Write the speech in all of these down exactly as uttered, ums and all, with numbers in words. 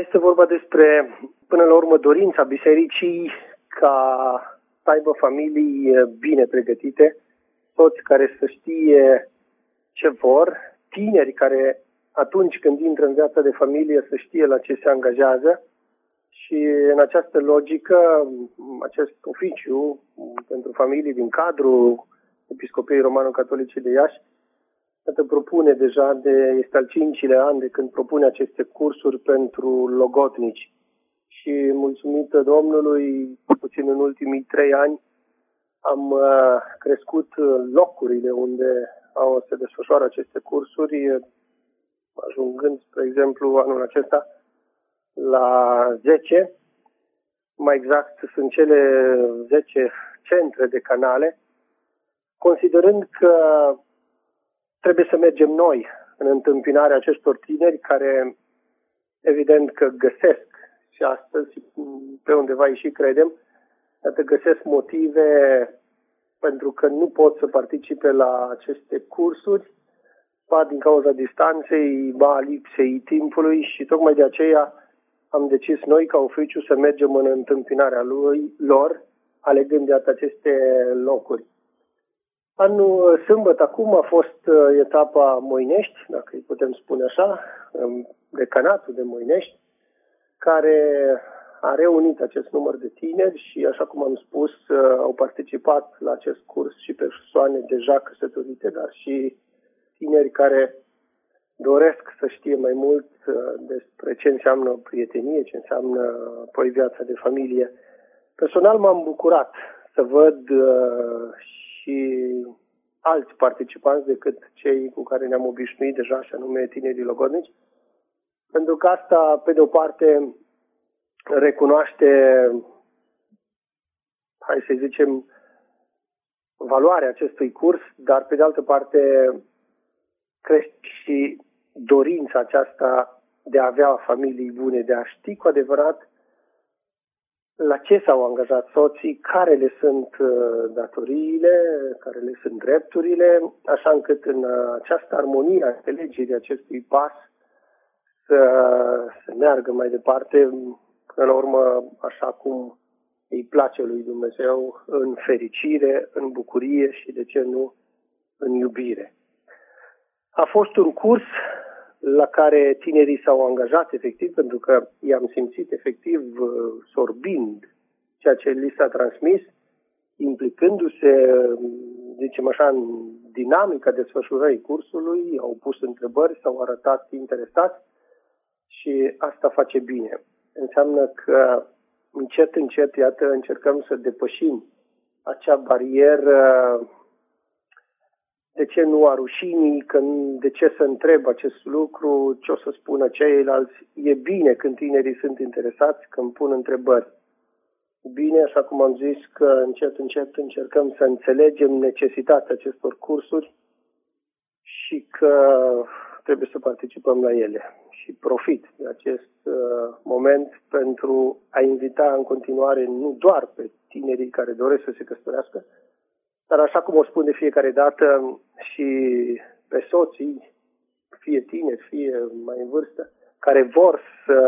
este vorba despre, până la urmă, dorința bisericii ca să aibă familii bine pregătite, toți care să știe ce vor, tineri care atunci când intră în viața de familie să știe la ce se angajează și în această logică, acest oficiu pentru familii din cadrul Episcopiei Romano-Catolice de Iași propune deja, de, este al cincilea an de când propune aceste cursuri pentru logodnici. Și mulțumită Domnului, puțin în ultimii trei ani, am uh, crescut locurile unde au se desfășoară aceste cursuri, ajungând, spre exemplu, anul acesta la zece, mai exact sunt cele zece centre de canale, considerând că trebuie să mergem noi în întâmpinarea acestor tineri care, evident că găsesc și astăzi, pe undeva și credem, că găsesc motive pentru că nu pot să participe la aceste cursuri, ba din cauza distanței, ba a lipsei timpului și tocmai de aceea am decis noi ca oficiu să mergem în întâmpinarea lui, lor, alegând iată aceste locuri. Anul sâmbătă acum a fost etapa Moinești, dacă îi putem spune așa, decanatul de Moinești, care a reunit acest număr de tineri și, așa cum am spus, au participat la acest curs și persoane deja căsătorite, dar și tineri care doresc să știe mai mult despre ce înseamnă prietenie, ce înseamnă apoi viața de familie. Personal m-am bucurat să văd și alți participanți decât cei cu care ne-am obișnuit deja, și anume tinerii logodnici, pentru că asta, pe de o parte, recunoaște, hai să zicem, valoarea acestui curs, dar pe de altă parte crește și dorința aceasta de a avea familii bune, de a ști cu adevărat la ce s-au angajat soții, care le sunt datoriile, care le sunt drepturile, așa încât în această armonie a înțelegerii acestui pas să, să meargă mai departe, până la urmă, așa cum îi place lui Dumnezeu, în fericire, în bucurie și, de ce nu, în iubire. A fost un curs la care tinerii s-au angajat efectiv, pentru că i-am simțit efectiv sorbind ceea ce li s-a transmis, implicându-se, zicem așa, în dinamica desfășurării cursului, au pus întrebări, s-au arătat interesați și asta face bine. Înseamnă că încet, încet, iată, încercăm să depășim acea barieră, de ce nu a rușinii, că de ce să întreb acest lucru, ce o să spună ceilalți. E bine când tinerii sunt interesați, când pun întrebări. Bine, așa cum am zis, că încet, încet încercăm să înțelegem necesitatea acestor cursuri și că trebuie să participăm la ele. Și profit de acest uh, moment pentru a invita în continuare nu doar pe tinerii care doresc să se căsătorească, dar așa cum o spun de fiecare dată și pe soții, fie tineri, fie mai în vârstă, care vor să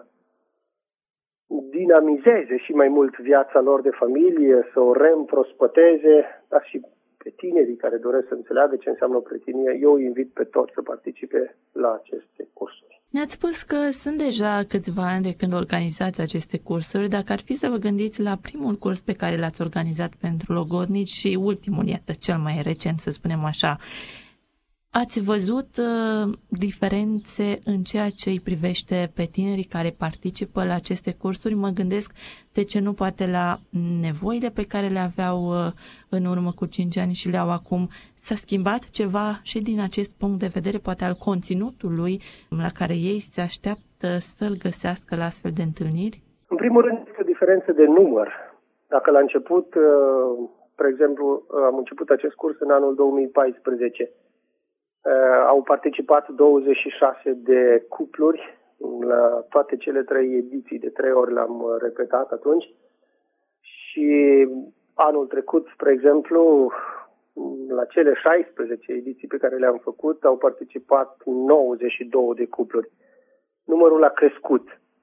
dinamizeze și mai mult viața lor de familie, să o reîmprospăteze, dar și pe tinerii care doresc să înțeleagă ce înseamnă o prietenie, eu îi invit pe toți să participe la aceste cursuri. Ne-ați spus că sunt deja câțiva ani de când organizați aceste cursuri. Dacă ar fi să vă gândiți la primul curs pe care l-ați organizat pentru logodnici și ultimul, iată, cel mai recent, să spunem așa, ați văzut uh, diferențe în ceea ce îi privește pe tinerii care participă la aceste cursuri? Mă gândesc, de ce nu, poate la nevoile pe care le aveau uh, în urmă cu cinci ani și le au acum. S-a schimbat ceva și din acest punct de vedere, poate al conținutului la care ei se așteaptă să-l găsească la astfel de întâlniri? În primul rând, este o diferență de număr. Dacă la început, uh, spre exemplu, am început acest curs în anul două mii paisprezece, Uh, au participat douăzeci și șase de cupluri la toate cele trei ediții, de trei ori le-am repetat atunci. Și anul trecut, spre exemplu, la cele șaisprezece ediții pe care le-am făcut, au participat nouăzeci și două de cupluri. Numărul a crescut.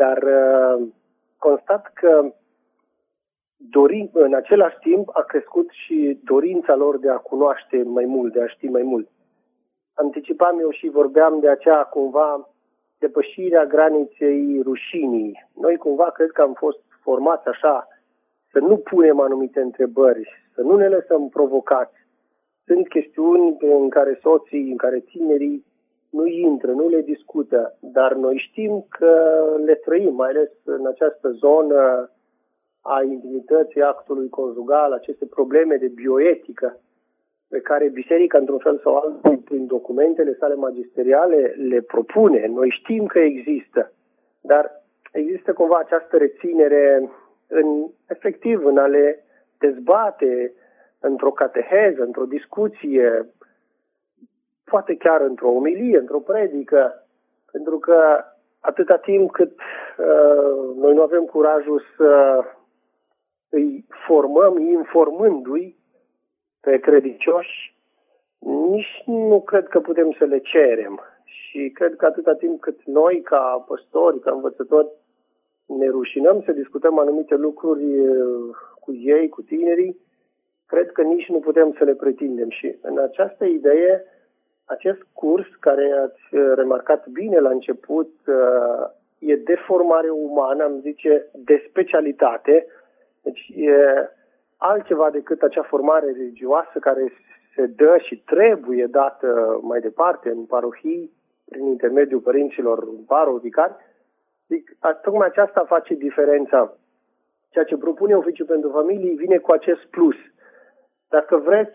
dar constat că dorin, în același timp a crescut și dorința lor de a cunoaște mai mult, de a ști mai mult. Anticipam eu și vorbeam de acea cumva depășirea graniței rușinii. Noi cumva cred că am fost formați așa, să nu punem anumite întrebări, să nu ne lăsăm provocați. Sunt chestiuni în care soții, în care tinerii nu intră, nu le discută, dar noi știm că le trăim, mai ales în această zonă a intimității actului conjugal, aceste probleme de bioetică pe care biserica, într-un fel sau altul, prin documentele sale magisteriale, le propune. Noi știm că există, dar există cumva această reținere în, efectiv, în a le dezbate într-o cateheză, într-o discuție, poate chiar într-o omilie, într-o predică, pentru că atâta timp cât uh, noi nu avem curajul să îi formăm, informându-i pe credincioși, nici nu cred că putem să le cerem. Și cred că atâta timp cât noi, ca păstori, ca învățători, ne rușinăm să discutăm anumite lucruri cu ei, cu tinerii, cred că nici nu putem să le pretindem. Și în această idee, acest curs, care ați remarcat bine la început, e de formare umană, am zice, de specialitate. Deci e altceva decât acea formare religioasă care se dă și trebuie dată mai departe în parohii, prin intermediul părinților parohicari. Zic, tocmai aceasta face diferența. Ceea ce propune Oficiul pentru Familii vine cu acest plus. Dacă vreți,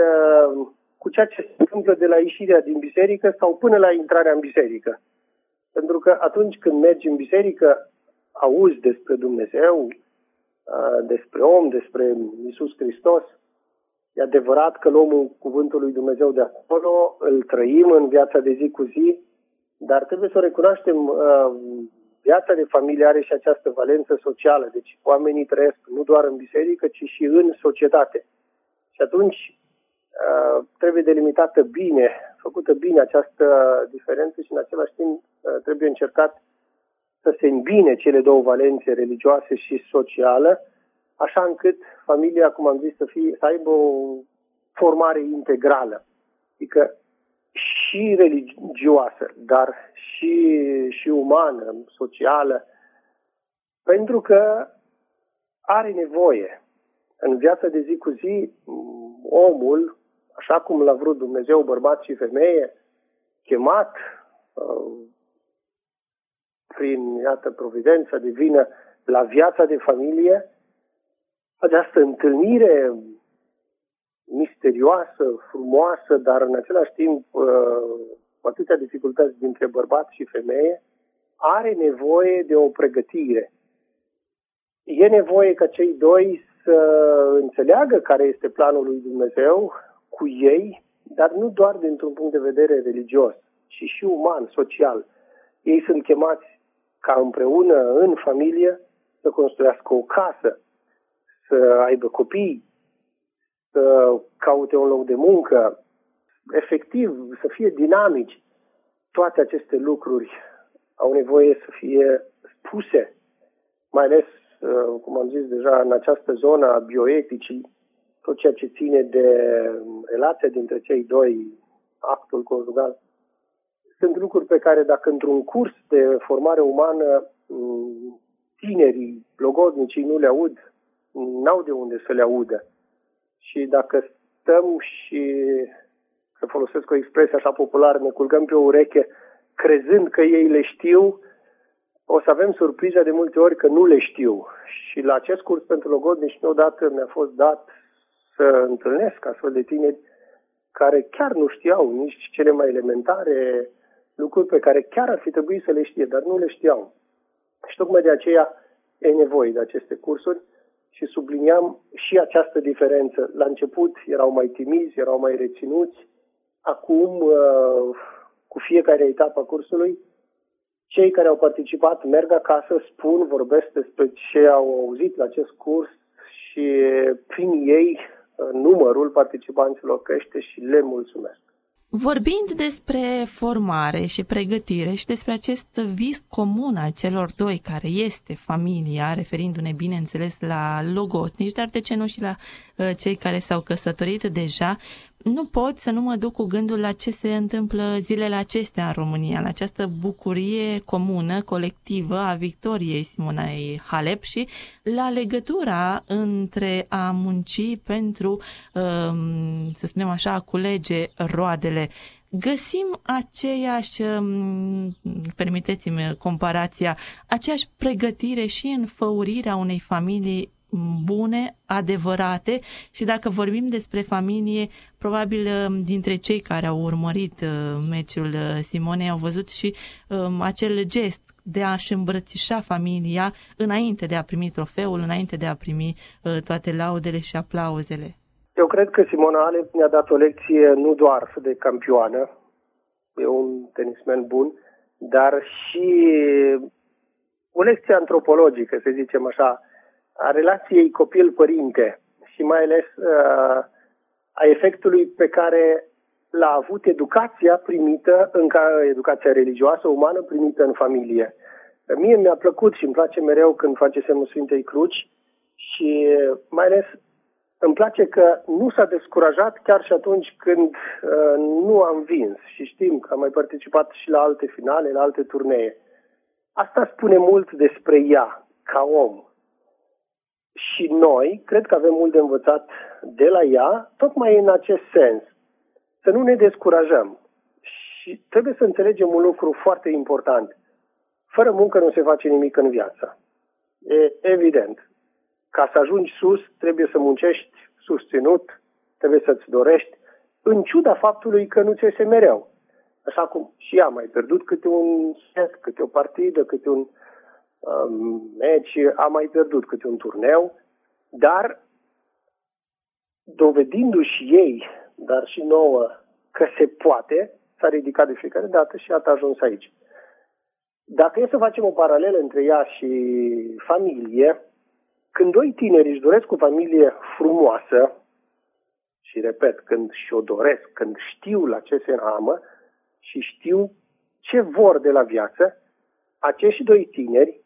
cu ceea ce se întâmplă de la ieșirea din biserică sau până la intrarea în biserică. Pentru că atunci când mergi în biserică, auzi despre Dumnezeu, despre om, despre Iisus Hristos. E adevărat că luăm cuvântul lui Dumnezeu de acolo, îl trăim în viața de zi cu zi, dar trebuie să o recunoaștem, viața de familie are și această valență socială. Deci oamenii trăiesc nu doar în biserică, ci și în societate. Și atunci trebuie delimitată bine, făcută bine această diferență și în același timp trebuie încercat să se îmbine cele două valențe, religioase și socială, așa încât familia, cum am zis, să, fie, să aibă o formare integrală. Adică și religioasă, dar și, și umană, socială, pentru că are nevoie. În viața de zi cu zi, omul, așa cum l-a vrut Dumnezeu, bărbat și femeie, chemat prin, iată, providența divină la viața de familie, această întâlnire misterioasă, frumoasă, dar în același timp cu atâtea dificultăți dintre bărbat și femeie, are nevoie de o pregătire. E nevoie ca cei doi să înțeleagă care este planul lui Dumnezeu cu ei, dar nu doar dintr-un punct de vedere religios, ci și uman, social. Ei sunt chemați ca împreună, în familie, să construiască o casă, să aibă copii, să caute un loc de muncă, efectiv, să fie dinamici. Toate aceste lucruri au nevoie să fie spuse, mai ales, cum am zis deja, în această zonă a bioeticii, tot ceea ce ține de relația dintre cei doi, actul conjugal. Sunt lucruri pe care, dacă într-un curs de formare umană tinerii, logodnicii nu le aud, n-au de unde să le audă. Și dacă stăm și, să folosesc o expresie așa populară, ne culcăm pe o ureche, crezând că ei le știu, o să avem surpriza de multe ori că nu le știu. Și la acest curs pentru logodnici, odată mi-a fost dat să întâlnesc astfel de tineri care chiar nu știau nici cele mai elementare lucruri pe care chiar ar fi trebuit să le știe, dar nu le știau. Și tocmai de aceea e nevoie de aceste cursuri și subliniam și această diferență. La început erau mai timizi, erau mai reținuți. Acum, cu fiecare etapă a cursului, cei care au participat merg acasă, spun, vorbesc despre ce au auzit la acest curs și prin ei numărul participanților crește și le mulțumesc. Vorbind despre formare și pregătire și despre acest vis comun al celor doi, care este familia, referindu-ne bineînțeles la logotnici, dar de ce nu și la uh, cei care s-au căsătorit deja, nu pot să nu mă duc cu gândul la ce se întâmplă zilele acestea în România, la această bucurie comună, colectivă a victoriei Simonei Halep și la legătura între a munci pentru, um, să spunem așa, a culege roadele. Găsim aceeași, permiteți-mi comparația, aceeași pregătire și în făurirea unei familii bune, adevărate, și dacă vorbim despre familie, probabil dintre cei care au urmărit meciul Simonei au văzut și um, acel gest de a-și îmbrățișa familia înainte de a primi trofeul, înainte de a primi uh, toate laudele și aplauzele. Eu cred că Simona Halep ne-a dat o lecție nu doar de campioană, e un tenismen bun, dar și o lecție antropologică, să zicem așa, a relației copil-părinte și mai ales uh, a efectului pe care l-a avut educația primită, în ca, educația religioasă, umană, primită în familie. Mie mi-a plăcut și îmi place mereu când face semnul Sfintei Cruci și mai ales îmi place că nu s-a descurajat chiar și atunci când uh, nu am vins și știm că am mai participat și la alte finale, la alte turnee. Asta spune mult despre ea, ca om. Și noi, cred că avem mult de învățat de la ea, tocmai în acest sens. Să nu ne descurajăm. Și trebuie să înțelegem un lucru foarte important. Fără muncă nu se face nimic în viață. E evident. Ca să ajungi sus, trebuie să muncești susținut, trebuie să-ți dorești, în ciuda faptului că nu ți iese mereu. Așa cum și ea a mai pierdut câte un set, câte o partidă, câte un um, meci, a mai pierdut câte un turneu, dar dovedindu-și ei, dar și nouă, că se poate, s-a ridicat de fiecare dată și a ajuns aici. Dacă e să facem o paralelă între ea și familie, când doi tineri își doresc o familie frumoasă, și repet, când și-o doresc, când știu la ce se înhamă și știu ce vor de la viață, acești doi tineri,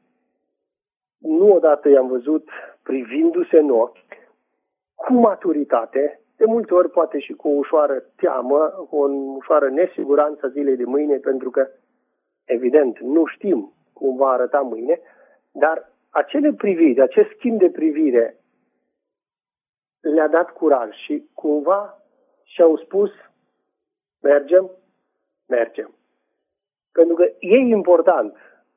nu odată i-am văzut privindu-se în ochi, cu maturitate, de multe ori poate și cu o ușoară teamă, cu o ușoară nesiguranță zilei de mâine, pentru că, evident, nu știm cum va arăta mâine, dar acele priviri, acest schimb de privire le-a dat curaj și cumva și-au spus, mergem, mergem. Pentru că e important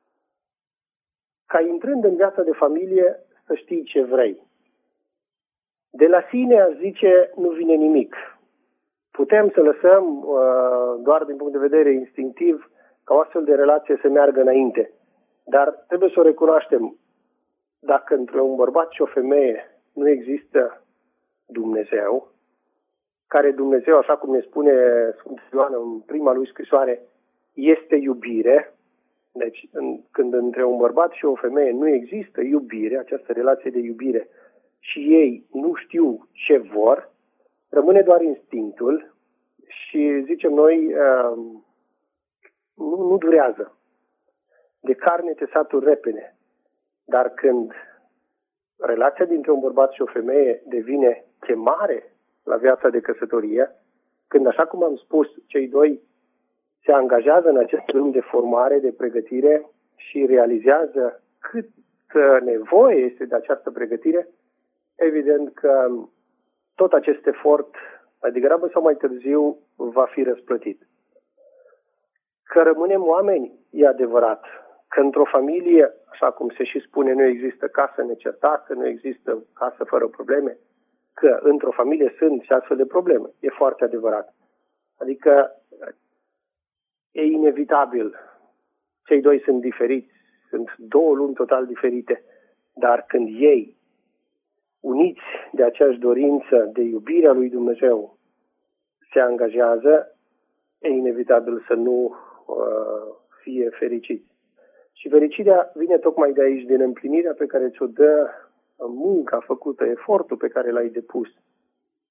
ca intrând în viața de familie să știi ce vrei. De la sine, aș zice, nu vine nimic. Putem să lăsăm uh, doar din punct de vedere instinctiv ca o astfel de relație să meargă înainte. Dar trebuie să o recunoaștem. Dacă între un bărbat și o femeie nu există Dumnezeu, care Dumnezeu, așa cum ne spune Sfântul Ioan în prima lui scrisoare, este iubire, deci în, când între un bărbat și o femeie nu există iubire, această relație de iubire, și ei nu știu ce vor, rămâne doar instinctul și, zicem noi, uh, nu, nu durează. De carne te saturi repede. Dar când relația dintre un bărbat și o femeie devine chemare la viața de căsătorie, când, așa cum am spus, cei doi se angajează în acest drum de formare, de pregătire și realizează cât nevoie este de această pregătire, evident că tot acest efort, mai degrabă sau mai târziu, va fi răsplătit. Că rămânem oameni, e adevărat. Că într-o familie, așa cum se și spune, nu există casă necertată, nu există casă fără probleme, că într-o familie sunt și astfel de probleme. E foarte adevărat. Adică e inevitabil. Cei doi sunt diferiți, sunt două lumi total diferite, dar când ei, uniți de aceeași dorință de iubirea lui Dumnezeu, se angajează, e inevitabil să nu uh, fie fericiți. Și fericirea vine tocmai de aici, din împlinirea pe care ți-o dă munca făcută, efortul pe care l-ai depus.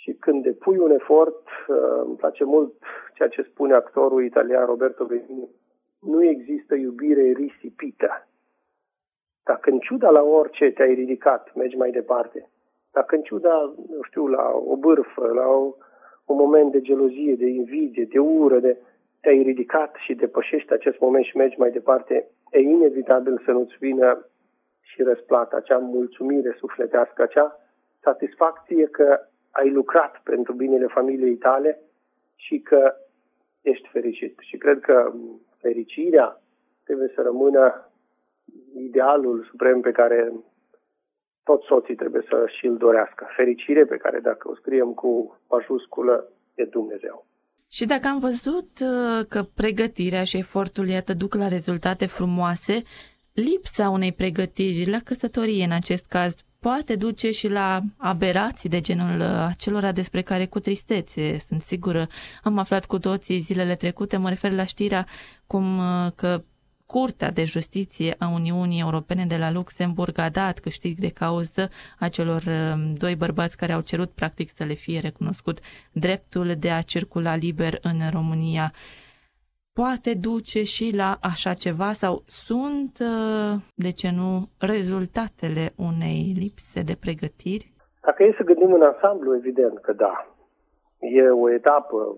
Și când depui un efort, îmi place mult ceea ce spune actorul italian Roberto Benigni, nu există iubire risipită. Dacă în ciuda la orice te-ai ridicat, mergi mai departe. Dacă în ciuda, nu știu, la o bârfă, la o, un moment de gelozie, de invidie, de ură, de, te-ai ridicat și depășești acest moment și mergi mai departe, e inevitabil să nu-ți vină și răsplata, acea mulțumire sufletească, acea satisfacție că ai lucrat pentru binele familiei tale și că ești fericit. Și cred că fericirea trebuie să rămână idealul suprem pe care toți soții trebuie să și-l dorească. Fericire pe care, dacă o scriem cu majusculă, e Dumnezeu. Și dacă am văzut că pregătirea și efortul, iată, duc la rezultate frumoase, lipsa unei pregătiri la căsătorie, în acest caz, poate duce și la aberații de genul acelora despre care cu tristețe, sunt sigură, am aflat cu toții zilele trecute, mă refer la știrea cum că Curtea de Justiție a Uniunii Europene de la Luxemburg a dat câștig de cauză acelor doi bărbați care au cerut practic să le fie recunoscut dreptul de a circula liber în România. Poate duce și la așa ceva sau sunt, de ce nu, rezultatele unei lipse de pregătiri? Dacă e să gândim în ansamblu, evident că da. E o etapă,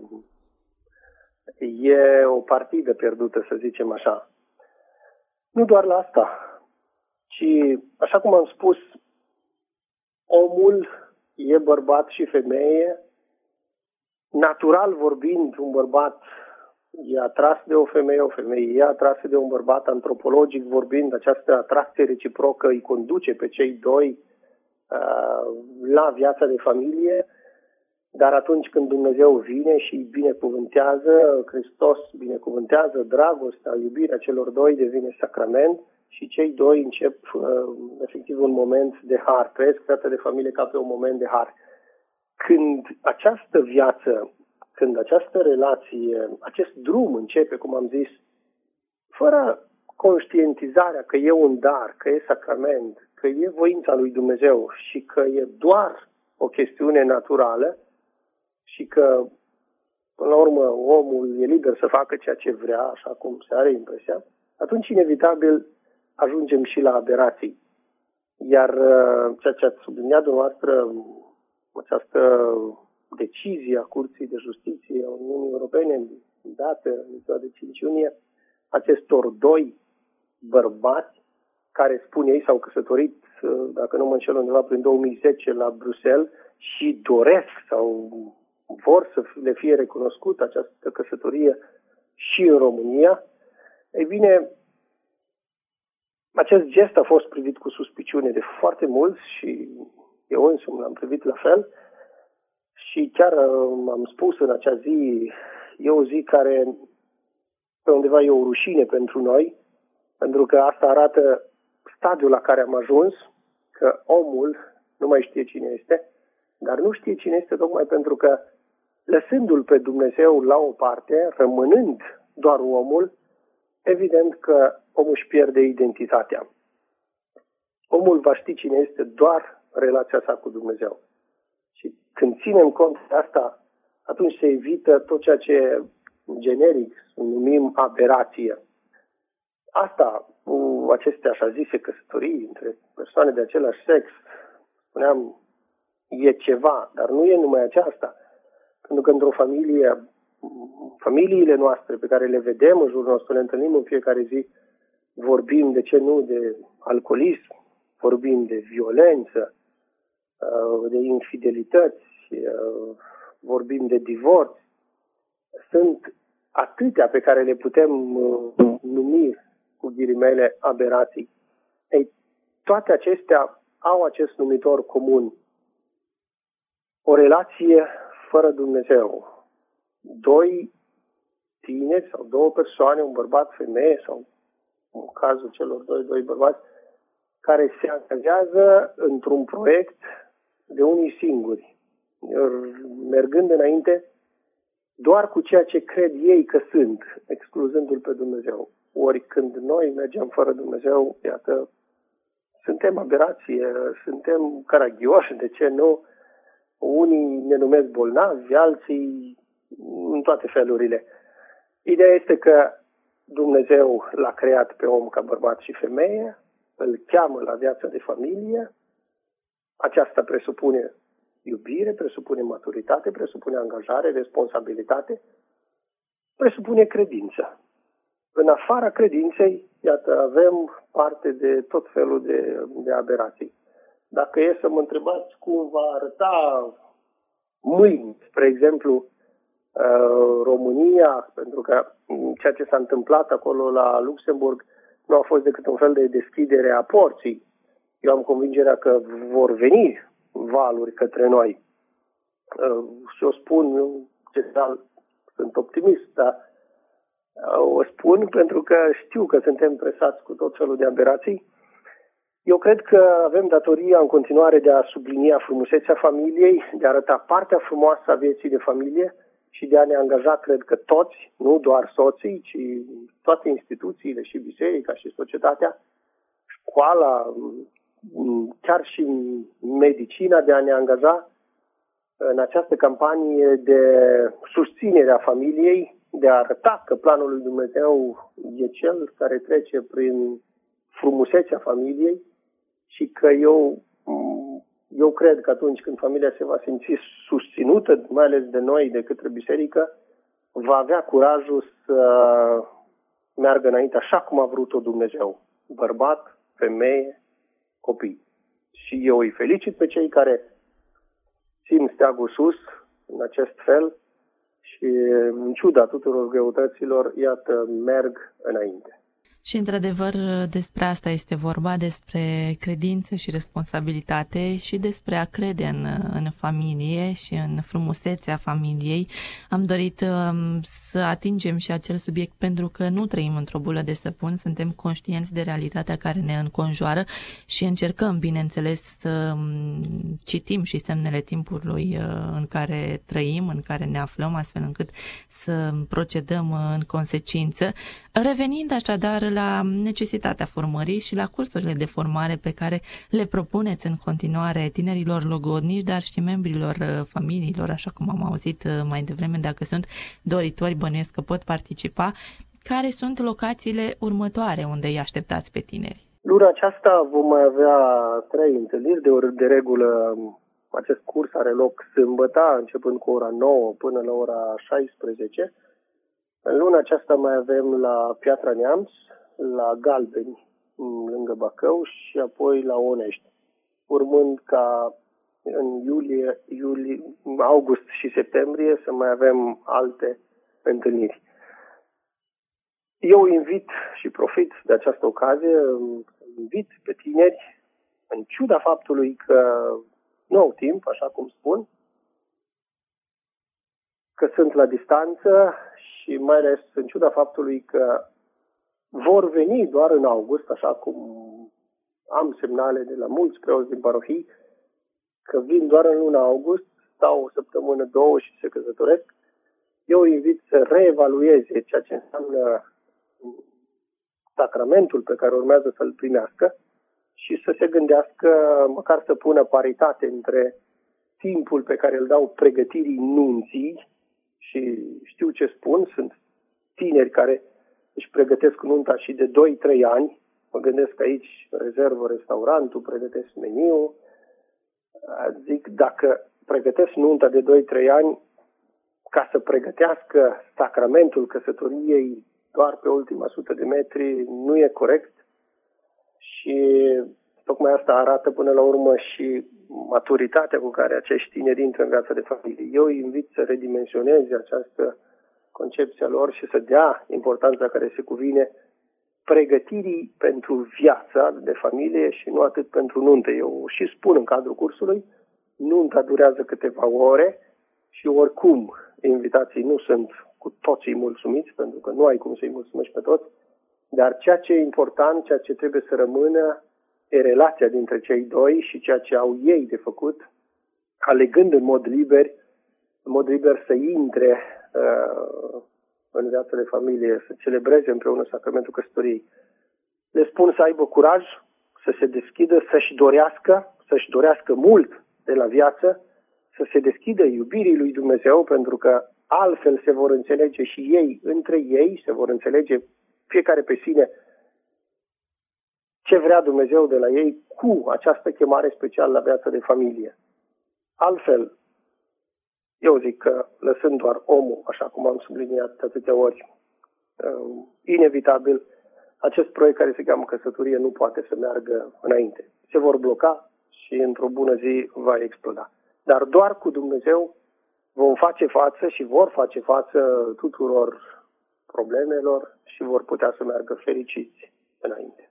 e o partidă pierdută, să zicem așa. Nu doar la asta, ci, așa cum am spus, omul e bărbat și femeie. Natural vorbind, un bărbat e atras de o femeie, o femeie e atrasă de un bărbat, antropologic vorbind, această atracție reciprocă îi conduce pe cei doi uh, la viața de familie, dar atunci când Dumnezeu vine și îi binecuvântează, Hristos binecuvântează dragostea, iubirea celor doi devine sacrament și cei doi încep uh, efectiv un moment de har, trăiesc viața de familie ca pe un moment de har. Când această viață, când această relație, acest drum începe, cum am zis, fără conștientizarea că e un dar, că e sacrament, că e voința lui Dumnezeu și că e doar o chestiune naturală și că, până la urmă, omul e liber să facă ceea ce vrea, așa cum se are impresia, atunci, inevitabil, ajungem și la aberații. Iar ceea ce ați subliniat dumneavoastră, această decizie a Curții de Justiție a Uniunii Europene, dată în ziua de cinci iunie, acestor doi bărbați care, spun ei, s-au căsătorit, dacă nu mă înșel, undeva prin două mii zece la Bruxelles și doresc sau vor să le fie recunoscută această căsătorie și în România, ei bine, acest gest a fost privit cu suspiciune de foarte mulți și eu însumi l-am privit la fel și chiar am spus în acea zi, e o zi care pe undeva e o rușine pentru noi, pentru că asta arată stadiul la care am ajuns, că omul nu mai știe cine este, dar nu știe cine este tocmai pentru că, lăsându-l pe Dumnezeu la o parte, rămânând doar omul, evident că omul își pierde identitatea. Omul va ști cine este doar relația sa cu Dumnezeu. Și când ținem cont de asta, atunci se evită tot ceea ce generic numim aberație. Asta, cu aceste așa zise căsătorii între persoane de același sex, spuneam, e ceva, dar nu e numai aceasta. Pentru că într-o familie, familiile noastre pe care le vedem în jurul nostru, le întâlnim în fiecare zi, vorbim, de ce nu, de alcoolism, vorbim de violență, de infidelități, vorbim de divorț. Sunt atâtea pe care le putem numi, cu ghilimele, aberații. Ei, toate acestea au acest numitor comun. O relație fără Dumnezeu. Doi tineri sau două persoane, un bărbat, femeie sau în cazul celor doi, doi bărbați, care se angajează într-un proiect de unii singuri, mergând înainte doar cu ceea ce cred ei că sunt, excluzându-L pe Dumnezeu. Ori când noi mergem fără Dumnezeu, iată, suntem aberație, suntem caragioși, de ce nu? Unii ne numesc bolnavi, alții în toate felurile. Ideea este că Dumnezeu l-a creat pe om ca bărbat și femeie, îl cheamă la viața de familie. Aceasta presupune iubire, presupune maturitate, presupune angajare, responsabilitate, presupune credință. În afara credinței, iată, avem parte de tot felul de, de aberații. Dacă e să mă întrebați cum va arăta mâini, spre exemplu, România, pentru că ceea ce s-a întâmplat acolo la Luxemburg nu a fost decât un fel de deschidere a porții. Eu am convingerea că vor veni valuri către noi. Și o spun, eu general sunt optimist, dar o spun pentru că știu că suntem presați cu tot felul de aberații. Eu cred că avem datoria în continuare de a sublinia frumusețea familiei, de a arăta partea frumoasă a vieții de familie și de a ne angaja, cred că toți, nu doar soții, ci toate instituțiile și biserica și societatea, școala, chiar și medicina, de a ne angaja în această campanie de susținere a familiei, de a arăta că planul lui Dumnezeu e cel care trece prin frumusețea familiei și că eu, eu cred că atunci când familia se va simți susținută, mai ales de noi, de către biserică, va avea curajul să meargă înainte așa cum a vrut-o Dumnezeu. Bărbat, femeie, copii. Și eu îi felicit pe cei care țin steagul sus în acest fel și în ciuda tuturor greutăților, iată, merg înainte. Și, într-adevăr, despre asta este vorba, despre credință și responsabilitate și despre a crede în, în familie și în frumusețea familiei. Am dorit um, să atingem și acel subiect pentru că nu trăim într-o bulă de săpun, suntem conștienți de realitatea care ne înconjoară și încercăm, bineînțeles, să citim și semnele timpului în care trăim, în care ne aflăm, astfel încât să procedăm în consecință. Revenind așadar la necesitatea formării și la cursurile de formare pe care le propuneți în continuare tinerilor logodnici, dar și membrilor familiilor, așa cum am auzit mai devreme, dacă sunt doritori, bănuiesc că pot participa. Care sunt locațiile următoare unde îi așteptați pe tineri? Luna aceasta vom mai avea trei întâlniri. De, ori, de regulă, acest curs are loc sâmbătă, începând cu ora nouă până la ora șaisprezece. În luna aceasta mai avem la Piatra Neamț, la Galbeni, lângă Bacău, și apoi la Onești, urmând ca în iulie, iulie, august și septembrie să mai avem alte întâlniri. Eu invit și profit de această ocazie, invit pe tineri, în ciuda faptului că nu au timp, așa cum spun, că sunt la distanță și mai ales în ciuda faptului că vor veni doar în august, așa cum am semnale de la mulți preoți din parohii, că vin doar în luna august, stau o săptămână, două și se căsătoresc. Eu îi invit să reevalueze ceea ce înseamnă sacramentul pe care urmează să-l primească și să se gândească, măcar să pună paritate între timpul pe care îl dau pregătirii nunții, și știu ce spun, sunt tineri care își pregătesc nunta și de doi trei ani. Mă gândesc aici, rezervă restaurantul, pregătesc meniul. Zic, dacă pregătesc nunta de doi trei ani ca să pregătească sacramentul căsătoriei doar pe ultima sută de metri, nu e corect. Și tocmai asta arată până la urmă și maturitatea cu care acești tineri intră în viața de familie. Eu îi invit să redimensioneze această concepție a lor și să dea importanța care se cuvine pregătirii pentru viața de familie și nu atât pentru nuntă. Eu și spun în cadrul cursului, nunta durează câteva ore și oricum invitații nu sunt cu toții mulțumiți, pentru că nu ai cum să-i mulțumești pe toți, dar ceea ce e important, ceea ce trebuie să rămână, e relația dintre cei doi și ceea ce au ei de făcut, alegând în mod liber, în mod liber să intre uh, în viața de familie, să celebreze împreună sacramentul căsătoriei. Le spun să aibă curaj, să se deschidă, să-și dorească, să-și dorească mult de la viață, să se deschidă iubirii lui Dumnezeu, pentru că altfel se vor înțelege și ei între ei, se vor înțelege fiecare pe sine ce vrea Dumnezeu de la ei cu această chemare specială la viața de familie. Altfel, eu zic că lăsând doar omul, așa cum am subliniat de atâtea ori, inevitabil, acest proiect care se cheamă căsătorie nu poate să meargă înainte. Se vor bloca și într-o bună zi va exploda. Dar doar cu Dumnezeu vom face față și vor face față tuturor problemelor și vor putea să meargă fericiți înainte.